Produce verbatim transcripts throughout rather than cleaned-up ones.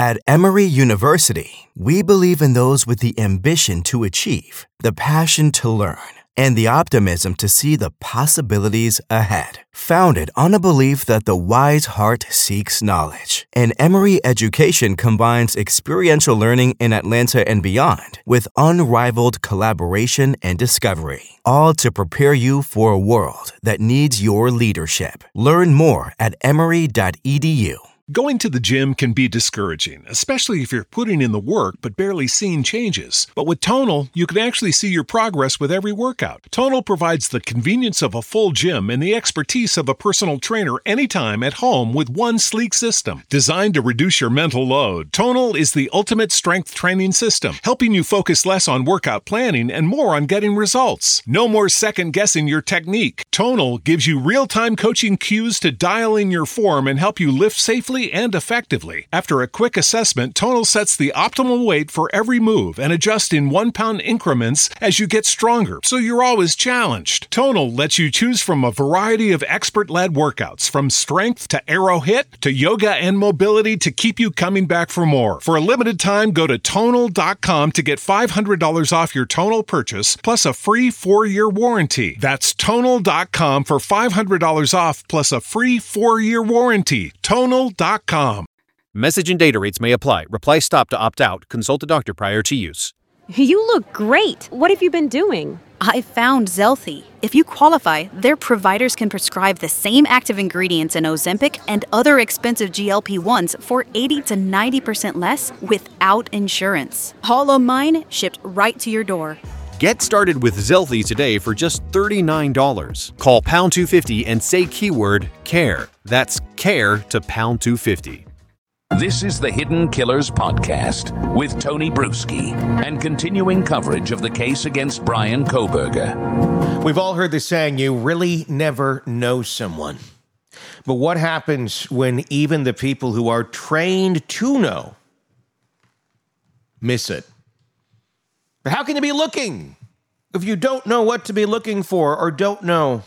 At Emory University, we believe in those with the ambition to achieve, the passion to learn, and the optimism to see the possibilities ahead. Founded on a belief that the wise heart seeks knowledge, and Emory education combines experiential learning in Atlanta and beyond with unrivaled collaboration and discovery, all to prepare you for a world that needs your leadership. Learn more at emory dot e d u. Going to the gym can be discouraging, especially if you're putting in the work but barely seeing changes. But with Tonal, you can actually see your progress with every workout. Tonal provides the convenience of a full gym and the expertise of a personal trainer anytime at home with one sleek system. Designed to reduce your mental load, Tonal is the ultimate strength training system, helping you focus less on workout planning and more on getting results. No more second-guessing your technique. Tonal gives you real-time coaching cues to dial in your form and help you lift safely and effectively. After a quick assessment, Tonal sets the optimal weight for every move and adjusts in one-pound increments as you get stronger, so you're always challenged. Tonal lets you choose from a variety of expert-led workouts, from strength to arrow hit to yoga and mobility to keep you coming back for more. For a limited time, go to tonal dot com to get five hundred dollars off your Tonal purchase, plus a free four-year warranty. That's tonal dot com for five hundred dollars off, plus a free four-year warranty. tonal dot com. Message and data rates may apply. Reply stop to opt out. Consult a doctor prior to use. You look great. What have you been doing? I found Zelthy. If you qualify, their providers can prescribe the same active ingredients in Ozempic and other expensive G L P ones for eighty to ninety percent less without insurance. All of mine shipped right to your door. Get started with Zelthy today for just thirty-nine dollars. Call pound two fifty and say keyword CARE. That's CARE to pound two fifty. This is the Hidden Killers Podcast with Tony Bruski and continuing coverage of the case against Bryan Kohberger. We've all heard the saying, you really never know someone. But what happens when even the people who are trained to know miss it? But how can you be looking if you don't know what to be looking for or don't know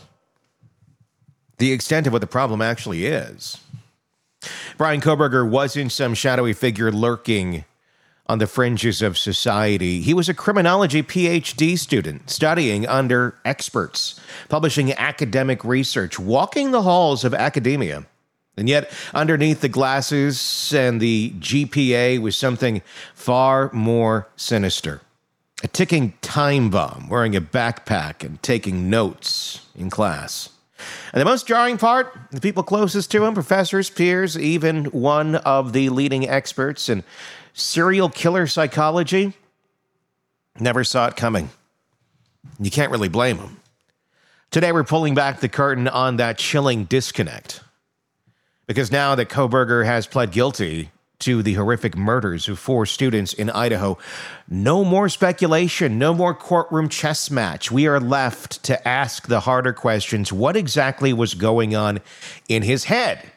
the extent of what the problem actually is? Bryan Kohberger wasn't some shadowy figure lurking on the fringes of society. He was a criminology P H D student studying under experts, publishing academic research, walking the halls of academia. And yet, underneath the glasses and the G P A was something far more sinister. A ticking time bomb, wearing a backpack and taking notes in class. And the most jarring part, the people closest to him, professors, peers, even one of the leading experts in serial killer psychology, never saw it coming. You can't really blame them. Today we're pulling back the curtain on that chilling disconnect. Because now that Kohberger has pled guilty to the horrific murders of four students in Idaho, no more speculation, no more courtroom chess match. We are left to ask the harder questions. What exactly was going on in his head?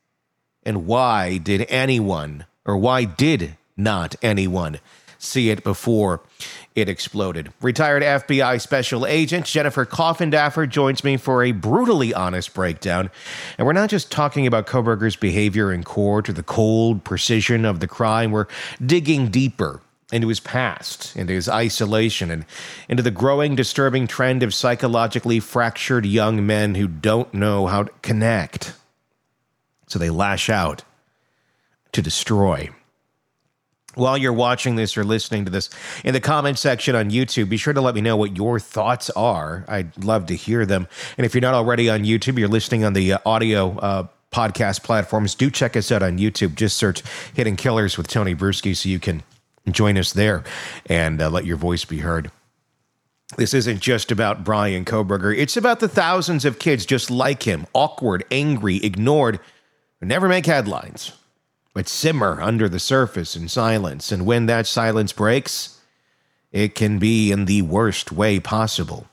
And why did anyone, or why did not anyone, see it before it exploded? Retired F B I Special Agent Jennifer Coffindaffer joins me for a brutally honest breakdown. And we're not just talking about Kohberger's behavior in court or the cold precision of the crime. We're digging deeper into his past, into his isolation, and into the growing, disturbing trend of psychologically fractured young men who don't know how to connect. So they lash out to destroy. While you're watching this or listening to this, in the comment section on YouTube, be sure to let me know what your thoughts are. I'd love to hear them. And if you're not already on YouTube, you're listening on the uh, audio uh, podcast platforms, do check us out on YouTube. Just search Hidden Killers with Tony Bruski so you can join us there and uh, let your voice be heard. This isn't just about Bryan Kohberger. It's about the thousands of kids just like him, awkward, angry, ignored, who never make headlines, but simmer under the surface in silence. And when that silence breaks, it can be in the worst way possible.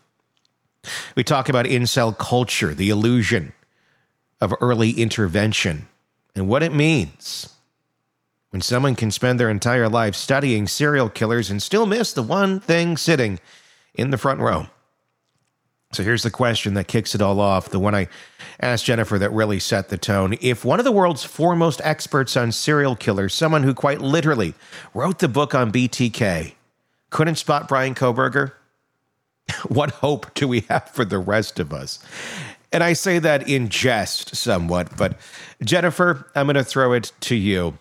We talk about incel culture, the illusion of early intervention, and what it means when someone can spend their entire life studying serial killers and still miss the one thing sitting in the front row. So here's the question that kicks it all off, the one I asked Jennifer that really set the tone. If one of the world's foremost experts on serial killers, someone who quite literally wrote the book on B T K, couldn't spot Bryan Kohberger, what hope do we have for the rest of us? And I say that in jest somewhat, but Jennifer, I'm going to throw it to you.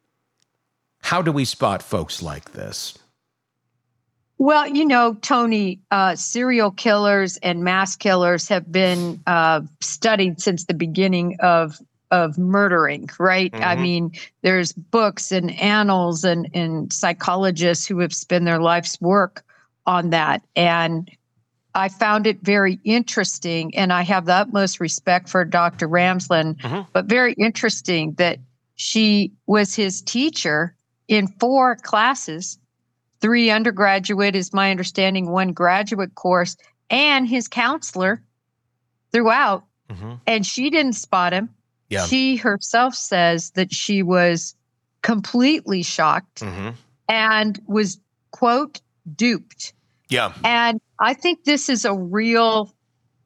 How do we spot folks like this? Well, you know, Tony, uh, serial killers and mass killers have been uh, studied since the beginning of of murdering, right? Mm-hmm. I mean, there's books and annals and, and psychologists who have spent their life's work on that. And I found it very interesting, and I have the utmost respect for Doctor Ramsland, mm-hmm. but very interesting that she was his teacher in four classes. Three undergraduate is my understanding, one graduate course, and his counselor throughout. Mm-hmm. And she didn't spot him. Yeah. She herself says that she was completely shocked mm-hmm. and was, quote, duped. Yeah. And I think this is a real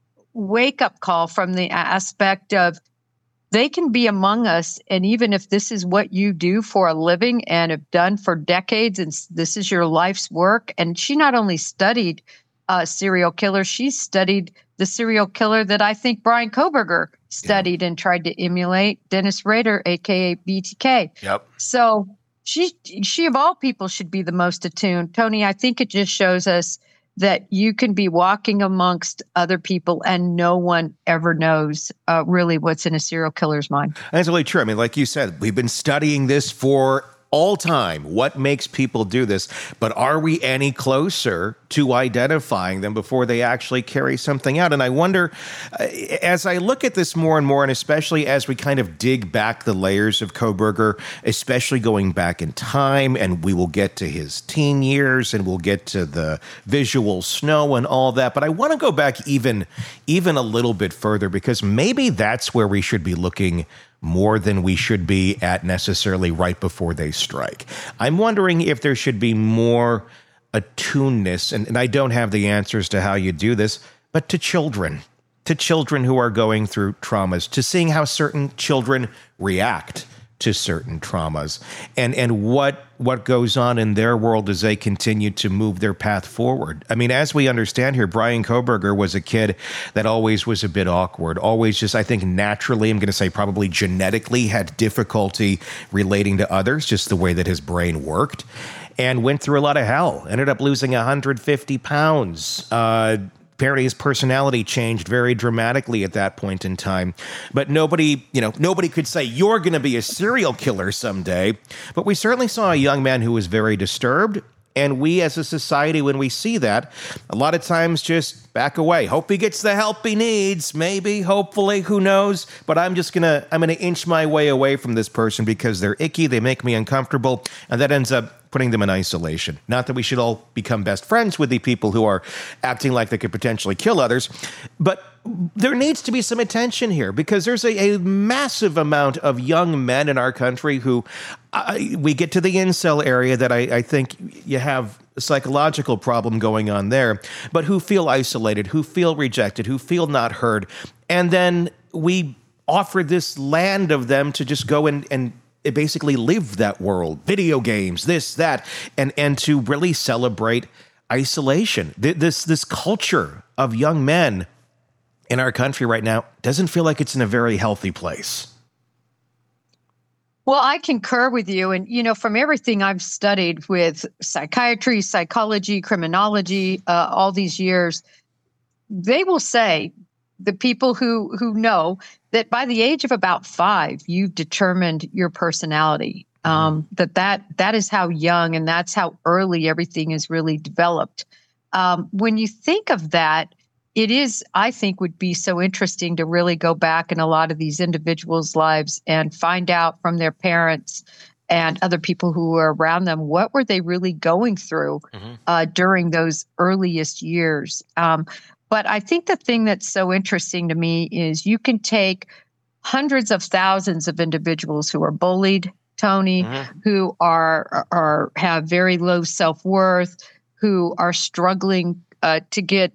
wake-up call from the aspect of they can be among us, and even if this is what you do for a living and have done for decades, and this is your life's work, and she not only studied uh, serial killers, she studied the serial killer that I think Bryan Kohberger studied yeah. and tried to emulate, Dennis Rader, a k a. B T K. Yep. So she, she of all people should be the most attuned. Tony, I think it just shows us that you can be walking amongst other people and no one ever knows uh, really what's in a serial killer's mind. That's really true. I mean, like you said, we've been studying this for all time. What makes people do this? But are we any closer to identifying them before they actually carry something out? And I wonder, uh, as I look at this more and more, and especially as we kind of dig back the layers of Kohberger, especially going back in time, and we will get to his teen years, and we'll get to the visual snow and all that. But I want to go back even, even a little bit further, because maybe that's where we should be looking more than we should be at necessarily right before they strike. I'm wondering if there should be more attuneness, and, and I don't have the answers to how you do this, but to children, to children who are going through traumas, to seeing how certain children react to certain traumas, and and what what goes on in their world as they continue to move their path forward. I mean, as we understand here, Bryan Kohberger was a kid that always was a bit awkward, always just, I think, naturally, I'm going to say probably genetically, had difficulty relating to others, just the way that his brain worked, and went through a lot of hell, ended up losing one hundred fifty pounds, uh, apparently his personality changed very dramatically at that point in time. But nobody, you know, nobody could say, you're going to be a serial killer someday. But we certainly saw a young man who was very disturbed. And we as a society, when we see that, a lot of times just back away. Hope he gets the help he needs. Maybe, hopefully, who knows? But I'm just going to, I'm going to inch my way away from this person because they're icky, they make me uncomfortable. And that ends up putting them in isolation. Not that we should all become best friends with the people who are acting like they could potentially kill others, but there needs to be some attention here because there's a, a massive amount of young men in our country who uh, we get to the incel area that I, I think you have a psychological problem going on there, but who feel isolated, who feel rejected, who feel not heard. And then we offer this land of them to just go and, and basically live that world, video games, this, that, and, and to really celebrate isolation. This, this culture of young men in our country right now doesn't feel like it's in a very healthy place. Well, I concur with you. And, you know, from everything I've studied with psychiatry, psychology, criminology, uh, all these years, they will say, the people who, who know that by the age of about five, you've determined your personality, um, that, that that is how young and that's how early everything is really developed. Um, when you think of that, it is, I think, would be so interesting to really go back in a lot of these individuals' lives and find out from their parents and other people who were around them, what were they really going through mm-hmm. uh, during those earliest years? Um, but I think the thing that's so interesting to me is you can take hundreds of thousands of individuals who are bullied, Tony, mm-hmm. who are, are have very low self-worth, who are struggling uh, to get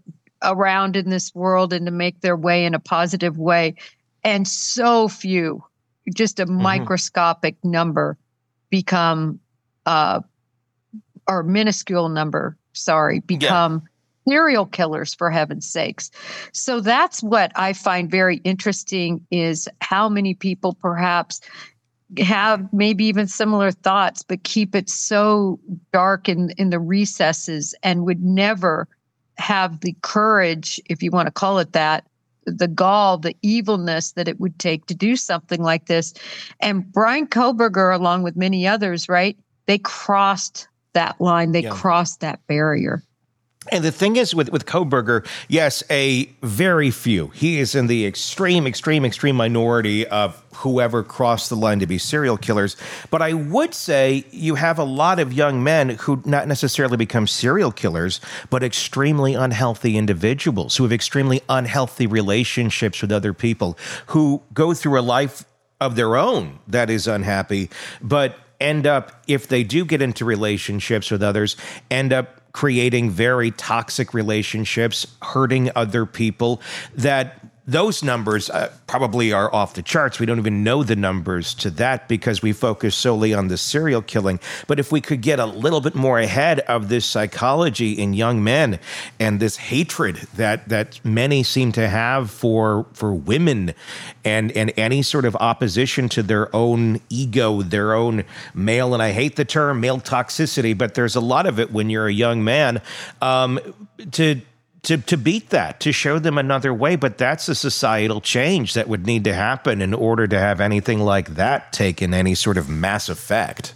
around in this world and to make their way in a positive way. And so few, just a mm-hmm. microscopic number, become, uh, or minuscule number, sorry, become yeah. serial killers, for heaven's sakes. So that's what I find very interesting, is how many people perhaps have maybe even similar thoughts, but keep it so dark in, in the recesses and would never have the courage, if you want to call it that, the gall, the evilness that it would take to do something like this. And Bryan Kohberger, along with many others, right, they crossed that line. They yeah. crossed that barrier. And the thing is with, with Kohberger, yes, a very few. He is in the extreme, extreme, extreme minority of whoever crossed the line to be serial killers. But I would say you have a lot of young men who not necessarily become serial killers, but extremely unhealthy individuals who have extremely unhealthy relationships with other people, who go through a life of their own that is unhappy, but end up, if they do get into relationships with others, end up creating very toxic relationships, hurting other people. That those numbers uh, probably are off the charts. We don't even know the numbers to that because we focus solely on the serial killing. But if we could get a little bit more ahead of this psychology in young men and this hatred that that many seem to have for for women, and and any sort of opposition to their own ego, their own male, and I hate the term male toxicity, but there's a lot of it when you're a young man, um, to To to beat that, to show them another way. But that's a societal change that would need to happen in order to have anything like that taken any sort of mass effect.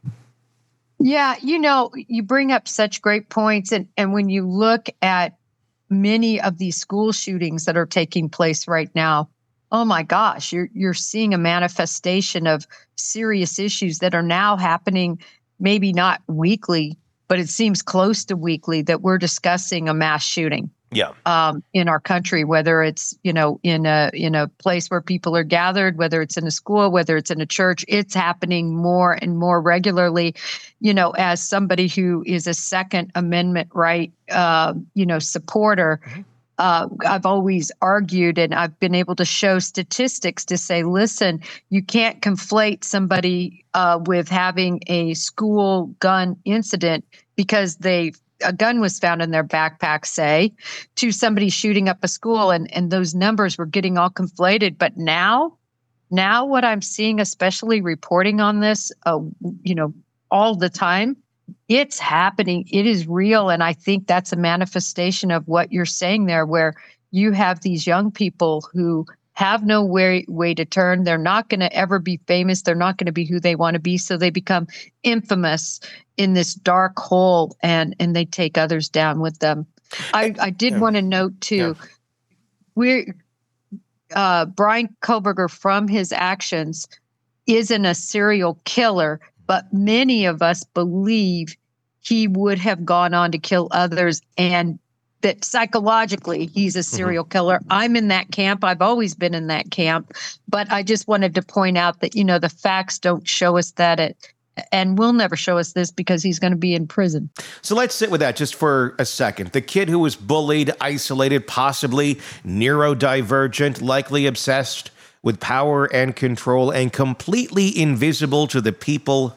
Yeah, you know, you bring up such great points. And, and when you look at many of these school shootings that are taking place right now, oh my gosh, you're you're seeing a manifestation of serious issues that are now happening, maybe not weekly, but it seems close to weekly, that we're discussing a mass shooting. Yeah. Um, in our country, whether it's, you know, in a in a place where people are gathered, whether it's in a school, whether it's in a church, it's happening more and more regularly. You know, as somebody who is a Second Amendment right, uh, you know, supporter, mm-hmm. Uh, I've always argued, and I've been able to show statistics to say, listen, you can't conflate somebody uh, with having a school gun incident because they a gun was found in their backpack, say, to somebody shooting up a school, and, and those numbers were getting all conflated. But now, now what I'm seeing, especially reporting on this, uh, you know, all the time, it's happening. It is real. And I think that's a manifestation of what you're saying there, where you have these young people who have no way, way to turn. They're not going to ever be famous. They're not going to be who they want to be. So they become infamous in this dark hole, and, and they take others down with them. I, I did yeah. want to note, too, yeah. we're, uh, Bryan Kohberger, from his actions, isn't a serial killer, but many of us believe he would have gone on to kill others, and that psychologically he's a serial mm-hmm. killer. I'm in that camp. I've always been in that camp. But I just wanted to point out that, you know, the facts don't show us that, it, and will never show us this, because he's going to be in prison. So let's sit with that just for a second. The kid who was bullied, isolated, possibly neurodivergent, likely obsessed with power and control, and completely invisible to the people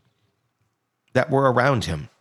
that were around him.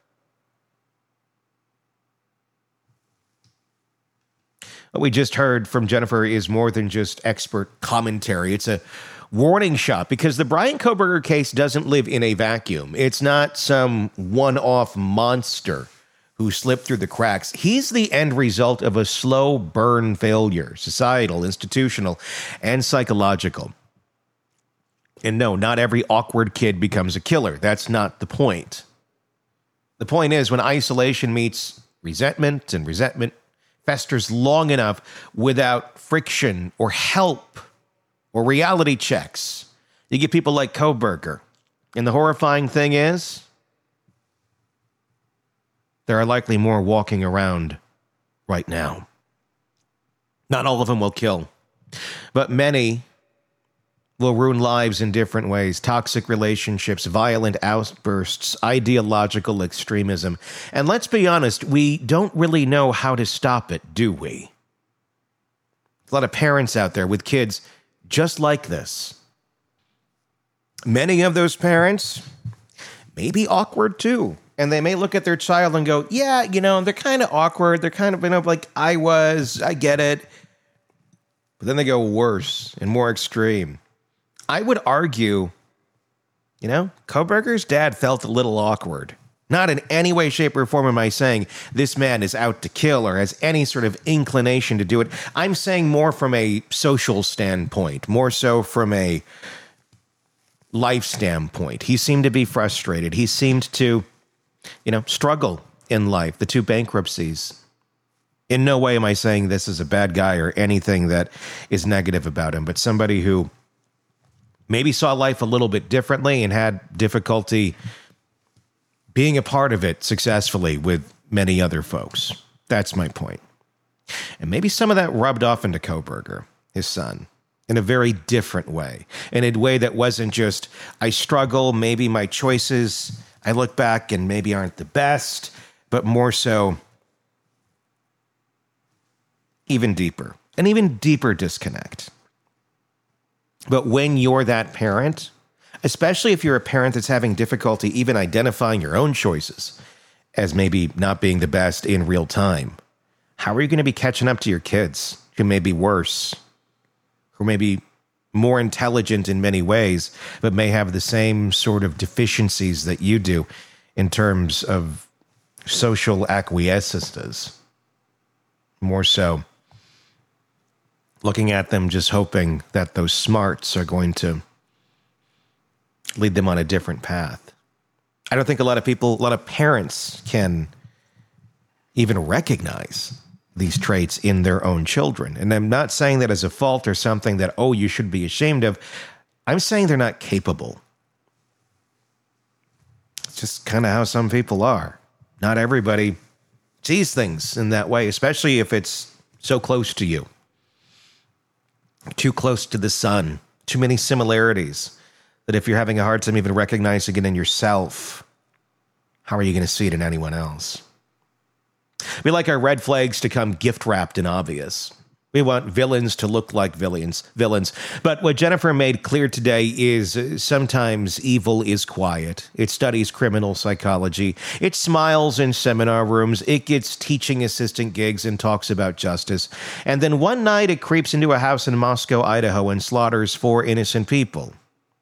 What we just heard from Jennifer is more than just expert commentary. It's a warning shot, because the Bryan Kohberger case doesn't live in a vacuum. It's not some one-off monster who slipped through the cracks. He's the end result of a slow burn failure, societal, institutional, and psychological. And no, not every awkward kid becomes a killer. That's not the point. The point is, when isolation meets resentment, and resentment festers long enough without friction or help or reality checks, you get people like Kohberger. And the horrifying thing is, there are likely more walking around right now. Not all of them will kill, but many will ruin lives in different ways. Toxic relationships, violent outbursts, ideological extremism. And let's be honest, we don't really know how to stop it, do we? A lot of parents out there with kids just like this. Many of those parents may be awkward too. And they may look at their child and go, yeah, you know, they're kind of awkward. They're kind of, you know, like I was, I get it. But then they go worse and more extreme. I would argue, you know, Kohberger's dad felt a little awkward. Not in any way, shape, or form am I saying this man is out to kill or has any sort of inclination to do it. I'm saying more from a social standpoint, more so from a life standpoint. He seemed to be frustrated. He seemed to, you know, struggle in life, the two bankruptcies. In no way am I saying this is a bad guy or anything that is negative about him, but somebody who maybe saw life a little bit differently and had difficulty being a part of it successfully with many other folks. That's my point. And maybe some of that rubbed off into Kohberger, his son, in a very different way. In a way that wasn't just, I struggle, maybe my choices, I look back and maybe aren't the best, but more so, even deeper, an even deeper disconnect. But when you're that parent, especially if you're a parent that's having difficulty even identifying your own choices as maybe not being the best in real time, how are you going to be catching up to your kids who may be worse, who may be more intelligent in many ways, but may have the same sort of deficiencies that you do in terms of social acquiescences? More so, looking at them just hoping that those smarts are going to lead them on a different path. I don't think a lot of people, a lot of parents can even recognize these traits in their own children. And I'm not saying that as a fault or something that, oh, you should be ashamed of. I'm saying they're not capable. It's just kind of how some people are. Not everybody sees things in that way, especially if it's so close to you. Too close to the sun. Too many similarities. That if you're having a hard time even recognizing it in yourself, how are you going to see it in anyone else? We like our red flags to come gift-wrapped and obvious. We want villains to look like villains. Villains. But what Jennifer made clear today is uh, sometimes evil is quiet. It studies criminal psychology. It smiles in seminar rooms. It gets teaching assistant gigs and talks about justice. And then one night it creeps into a house in Moscow, Idaho, and slaughters four innocent people.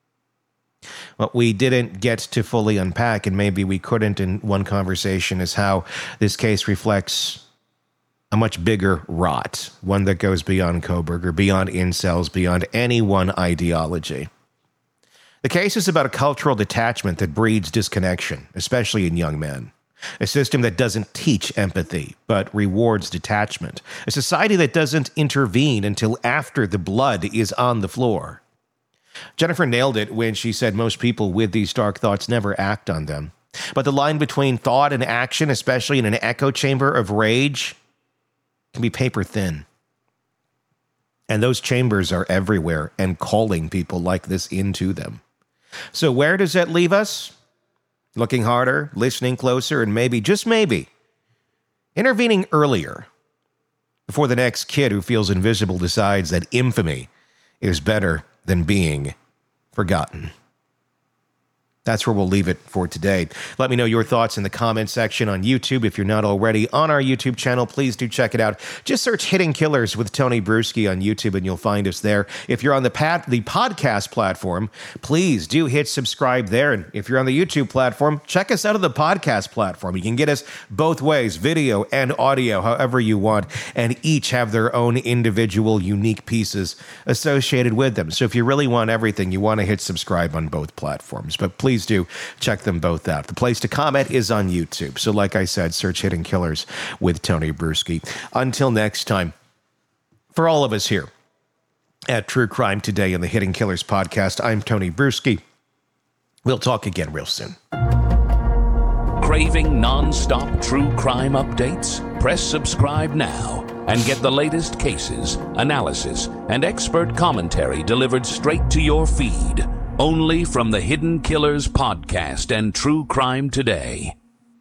What we didn't get to fully unpack, and maybe we couldn't in one conversation, is how this case reflects a much bigger rot, one that goes beyond Kohberger, beyond incels, beyond any one ideology. The case is about a cultural detachment that breeds disconnection, especially in young men. A system that doesn't teach empathy, but rewards detachment. A society that doesn't intervene until after the blood is on the floor. Jennifer nailed it when she said most people with these dark thoughts never act on them. But the line between thought and action, especially in an echo chamber of rage, can be paper thin. And those chambers are everywhere and calling people like this into them. So where does that leave us? Looking harder, listening closer, and maybe, just maybe, intervening earlier before the next kid who feels invisible decides that infamy is better than being forgotten. That's where we'll leave it for today. Let me know your thoughts in the comment section on YouTube. If you're not already on our YouTube channel, please do check it out. Just search Hidden Killers with Tony Bruschi on YouTube and you'll find us there. If you're on the pat- the podcast platform, please do hit subscribe there. And if you're on the YouTube platform, check us out on the podcast platform. You can get us both ways, video and audio, however you want, and each have their own individual unique pieces associated with them. So if you really want everything, you want to hit subscribe on both platforms. But please do check them both out. The place to comment is on YouTube. So like I said, search Hidden Killers with Tony Bruschi. Until next time, for all of us here at True Crime Today in the Hidden Killers podcast, I'm Tony Bruschi. We'll talk again real soon. Craving non-stop true crime updates? Press subscribe now. and get the latest cases, analysis, and expert commentary delivered straight to your feed, only from the Hidden Killers podcast and True Crime Today.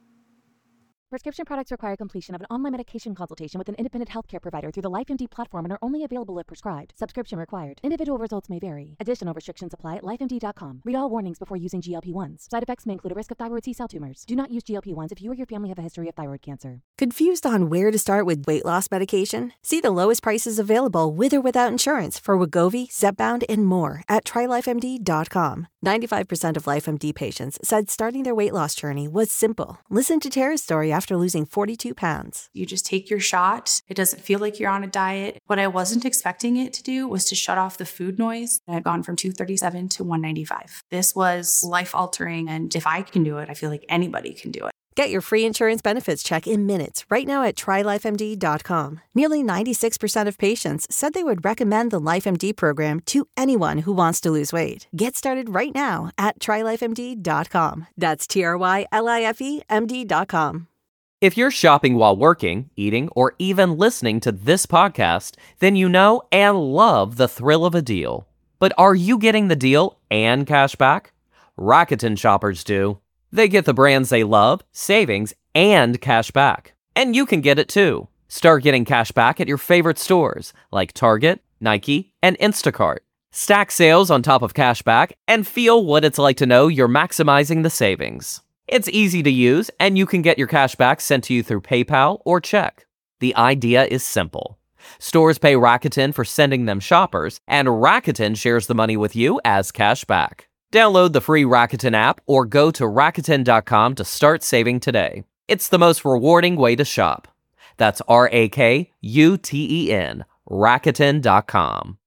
Prescription products require completion of an online medication consultation with an independent healthcare provider through the LifeMD platform and are only available if prescribed. Subscription required. Individual results may vary. Additional restrictions apply at life M D dot com. Read all warnings before using G L P ones. Side effects may include a risk of thyroid C-cell tumors. Do not use G L P ones if you or your family have a history of thyroid cancer. Confused on where to start with weight loss medication? See the lowest prices available with or without insurance for Wegovy, Zepbound, and more at try life M D dot com. ninety-five percent of LifeMD patients said starting their weight loss journey was simple. Listen to Tara's story after losing forty-two pounds. You just take your shot. It doesn't feel like you're on a diet. What I wasn't expecting it to do was to shut off the food noise. I had gone from two thirty-seven to one ninety-five. This was life-altering, and if I can do it, I feel like anybody can do it. Get your free insurance benefits check in minutes right now at try life M D dot com. Nearly ninety-six percent of patients said they would recommend the LifeMD program to anyone who wants to lose weight. Get started right now at try life M D dot com. That's T R Y L I F E M D dot com. If you're shopping while working, eating, or even listening to this podcast, then you know and love the thrill of a deal. But are you getting the deal and cash back? Rakuten shoppers do. They get the brands they love, savings, and cash back. And you can get it too. Start getting cash back at your favorite stores like Target, Nike, and Instacart. Stack sales on top of cash back and feel what it's like to know you're maximizing the savings. It's easy to use, and you can get your cash back sent to you through PayPal or check. The idea is simple. Stores pay Rakuten for sending them shoppers, and Rakuten shares the money with you as cash back. Download the free Rakuten app or go to Rakuten dot com to start saving today. It's the most rewarding way to shop. That's R A K U T E N, Rakuten dot com.